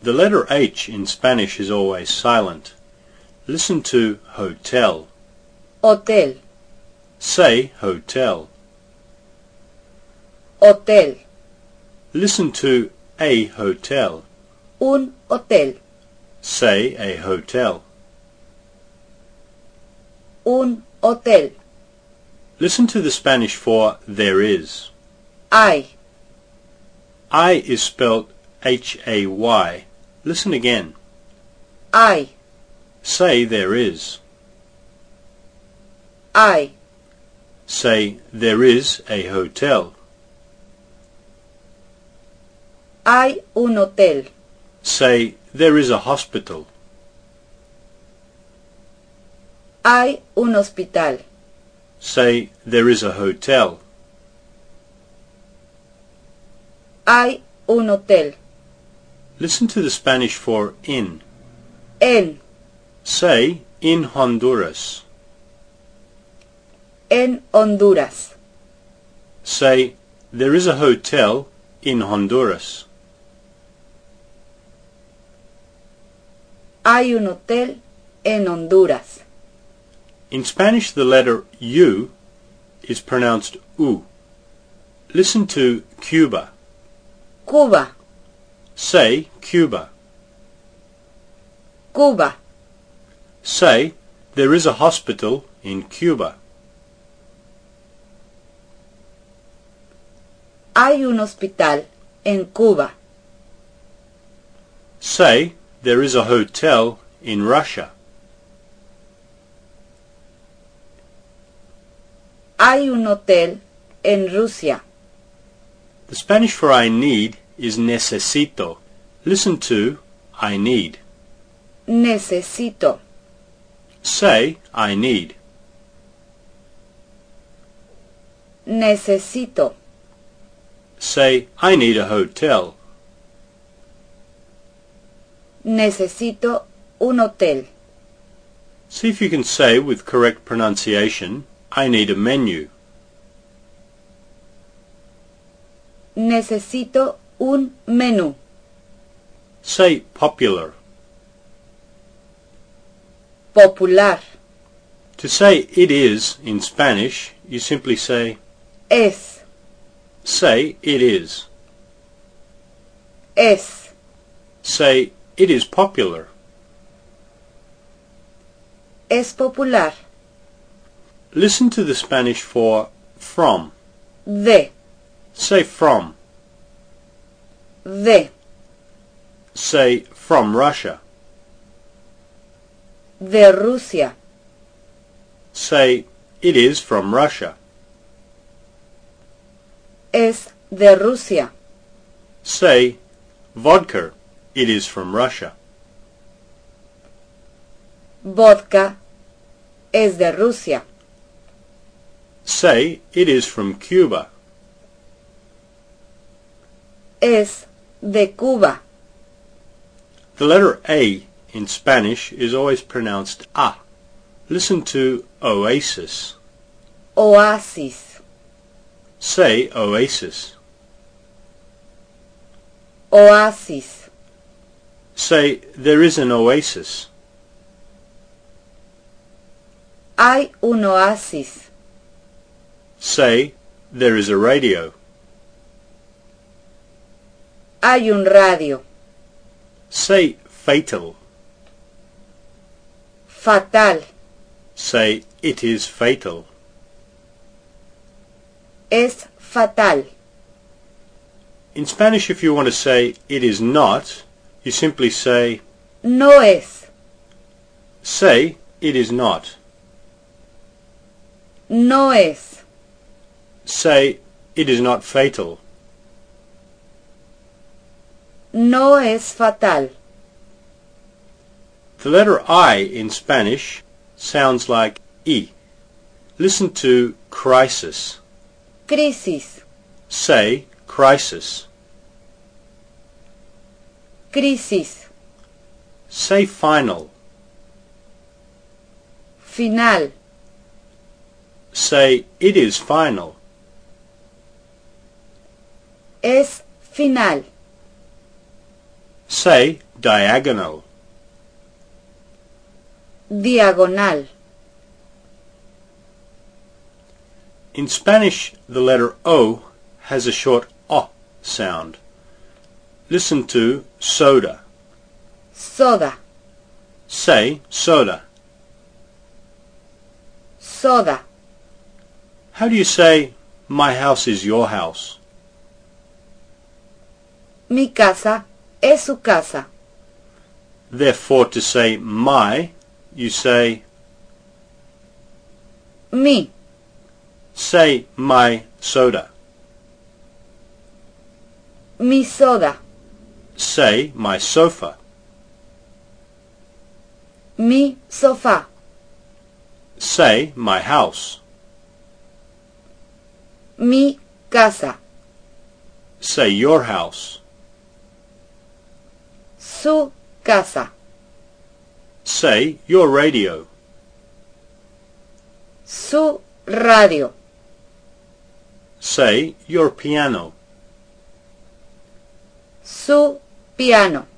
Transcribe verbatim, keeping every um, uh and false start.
The letter H in Spanish is always silent. Listen to hotel. Hotel. Say hotel. Hotel. Listen to a hotel. Un hotel. Say a hotel. Un hotel. Listen to the Spanish for there is. Hay. I is spelled H A Y. Listen again. Hay. Say there is. Hay. Say there is a hotel. Hay un hotel. Say there is a hospital. Hay un hospital. Say there is a hotel. Hay un hotel. Listen to the Spanish for in. En. Say in Honduras. En Honduras. Say there is a hotel in Honduras. Hay un hotel en Honduras. In Spanish, the letter U is pronounced U. Listen to Cuba. Cuba. Say Cuba. Cuba. Say there is a hospital in Cuba. Hay un hospital en Cuba. Say there is a hotel in Russia. Hay un hotel en Rusia. The Spanish for I need is necesito. Listen to I need. Necesito. Say I need. Necesito. Say I need a hotel. Necesito un hotel. See if you can say with correct pronunciation, I need a menu. Necesito un menú. Say popular. Popular. To say it is in Spanish, you simply say, Es. say it is. Es. Say it is popular. Es popular. Listen to the Spanish for from. De. Say from. De. Say from Russia. De Rusia. Say it is from Russia. Es de Rusia. Say vodka. It is from Russia. Vodka. Es de Rusia. Say it is from Cuba. Es de Cuba. The letter A in Spanish is always pronounced A. Listen to oasis. Oasis. Say oasis. Oasis. Say there is an oasis. Hay un oasis. Say there is a radio. Hay un radio. Say fatal. Fatal. Say it is fatal. Es fatal. In Spanish, if you want to say it is not, you simply say, No es. say it is not. No es. Say it is not fatal. No es fatal. The letter I in Spanish sounds like I. Listen to crisis. Crisis. Say crisis. Crisis. Say final. Final. Say it is final. Es final. Say diagonal. Diagonal. In Spanish, the letter O has a short O sound. Listen to soda. Soda. Say soda. Soda. How do you say, my house is your house? Mi casa es su casa. Therefore, to say my, you say, Mi. say my soda. Mi soda. Say my sofa. Mi sofá. Say my house. Mi casa. Say your house. Su casa. Say your radio. Su radio. Say your piano. Su piano.